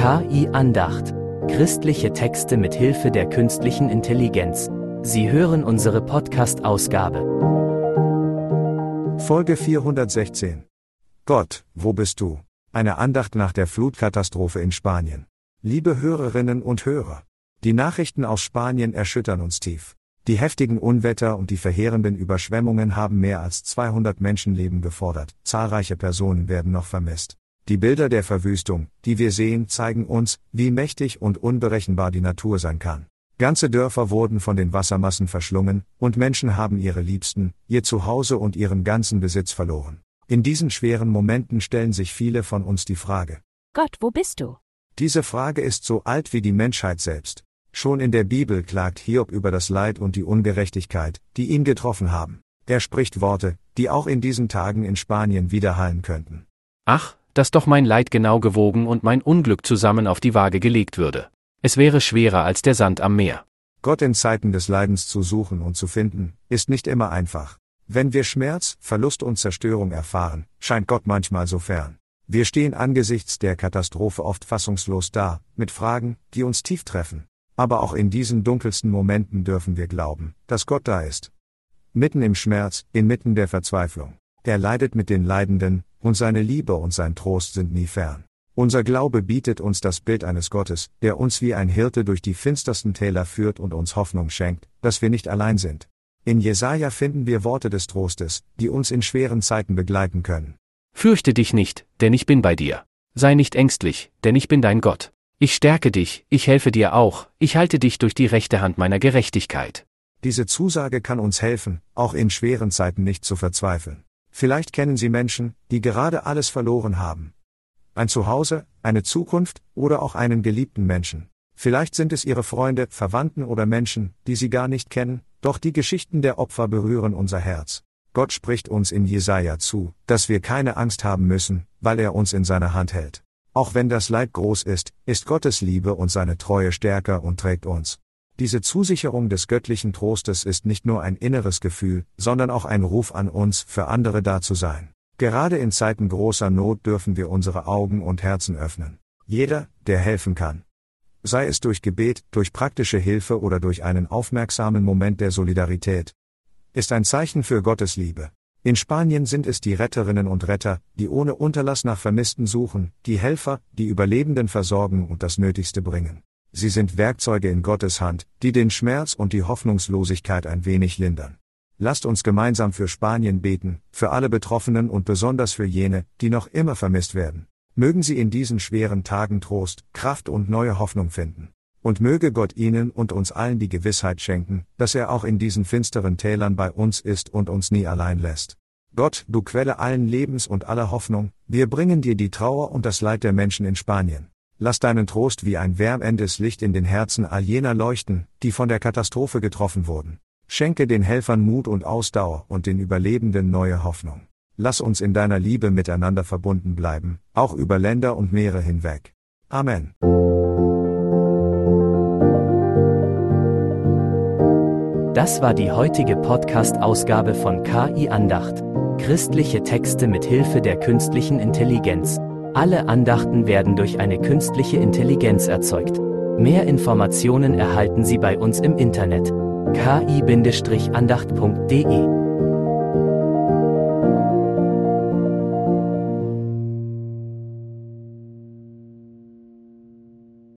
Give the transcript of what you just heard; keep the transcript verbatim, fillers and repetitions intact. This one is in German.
K I-Andacht. Christliche Texte mit Hilfe der künstlichen Intelligenz. Sie hören unsere Podcast-Ausgabe. Folge vierhundertsechzehn. Gott, wo bist du? Eine Andacht nach der Flutkatastrophe in Spanien. Liebe Hörerinnen und Hörer, die Nachrichten aus Spanien erschüttern uns tief. Die heftigen Unwetter und die verheerenden Überschwemmungen haben mehr als zweihundert Menschenleben gefordert. Zahlreiche Personen werden noch vermisst. Die Bilder der Verwüstung, die wir sehen, zeigen uns, wie mächtig und unberechenbar die Natur sein kann. Ganze Dörfer wurden von den Wassermassen verschlungen, und Menschen haben ihre Liebsten, ihr Zuhause und ihren ganzen Besitz verloren. In diesen schweren Momenten stellen sich viele von uns die Frage: Gott, wo bist du? Diese Frage ist so alt wie die Menschheit selbst. Schon in der Bibel klagt Hiob über das Leid und die Ungerechtigkeit, die ihn getroffen haben. Er spricht Worte, die auch in diesen Tagen in Spanien widerhallen könnten. Ach, dass doch mein Leid genau gewogen und mein Unglück zusammen auf die Waage gelegt würde. Es wäre schwerer als der Sand am Meer. Gott in Zeiten des Leidens zu suchen und zu finden, ist nicht immer einfach. Wenn wir Schmerz, Verlust und Zerstörung erfahren, scheint Gott manchmal so fern. Wir stehen angesichts der Katastrophe oft fassungslos da, mit Fragen, die uns tief treffen. Aber auch in diesen dunkelsten Momenten dürfen wir glauben, dass Gott da ist. Mitten im Schmerz, inmitten der Verzweiflung. Er leidet mit den Leidenden, und seine Liebe und sein Trost sind nie fern. Unser Glaube bietet uns das Bild eines Gottes, der uns wie ein Hirte durch die finstersten Täler führt und uns Hoffnung schenkt, dass wir nicht allein sind. In Jesaja finden wir Worte des Trostes, die uns in schweren Zeiten begleiten können. Fürchte dich nicht, denn ich bin bei dir. Sei nicht ängstlich, denn ich bin dein Gott. Ich stärke dich, ich helfe dir auch, ich halte dich durch die rechte Hand meiner Gerechtigkeit. Diese Zusage kann uns helfen, auch in schweren Zeiten nicht zu verzweifeln. Vielleicht kennen Sie Menschen, die gerade alles verloren haben. Ein Zuhause, eine Zukunft oder auch einen geliebten Menschen. Vielleicht sind es Ihre Freunde, Verwandten oder Menschen, die Sie gar nicht kennen, doch die Geschichten der Opfer berühren unser Herz. Gott spricht uns in Jesaja zu, dass wir keine Angst haben müssen, weil er uns in seiner Hand hält. Auch wenn das Leid groß ist, ist Gottes Liebe und seine Treue stärker und trägt uns. Diese Zusicherung des göttlichen Trostes ist nicht nur ein inneres Gefühl, sondern auch ein Ruf an uns, für andere da zu sein. Gerade in Zeiten großer Not dürfen wir unsere Augen und Herzen öffnen. Jeder, der helfen kann. Sei es durch Gebet, durch praktische Hilfe oder durch einen aufmerksamen Moment der Solidarität, ist ein Zeichen für Gottes Liebe. In Spanien sind es die Retterinnen und Retter, die ohne Unterlass nach Vermissten suchen, die Helfer, die Überlebenden versorgen und das Nötigste bringen. Sie sind Werkzeuge in Gottes Hand, die den Schmerz und die Hoffnungslosigkeit ein wenig lindern. Lasst uns gemeinsam für Spanien beten, für alle Betroffenen und besonders für jene, die noch immer vermisst werden. Mögen sie in diesen schweren Tagen Trost, Kraft und neue Hoffnung finden. Und möge Gott ihnen und uns allen die Gewissheit schenken, dass er auch in diesen finsteren Tälern bei uns ist und uns nie allein lässt. Gott, du Quelle allen Lebens und aller Hoffnung, wir bringen dir die Trauer und das Leid der Menschen in Spanien. Lass deinen Trost wie ein wärmendes Licht in den Herzen all jener leuchten, die von der Katastrophe getroffen wurden. Schenke den Helfern Mut und Ausdauer und den Überlebenden neue Hoffnung. Lass uns in deiner Liebe miteinander verbunden bleiben, auch über Länder und Meere hinweg. Amen. Das war die heutige Podcast-Ausgabe von K I-Andacht. Christliche Texte mit Hilfe der künstlichen Intelligenz. Alle Andachten werden durch eine künstliche Intelligenz erzeugt. Mehr Informationen erhalten Sie bei uns im Internet: k i Bindestrich andacht punkt de.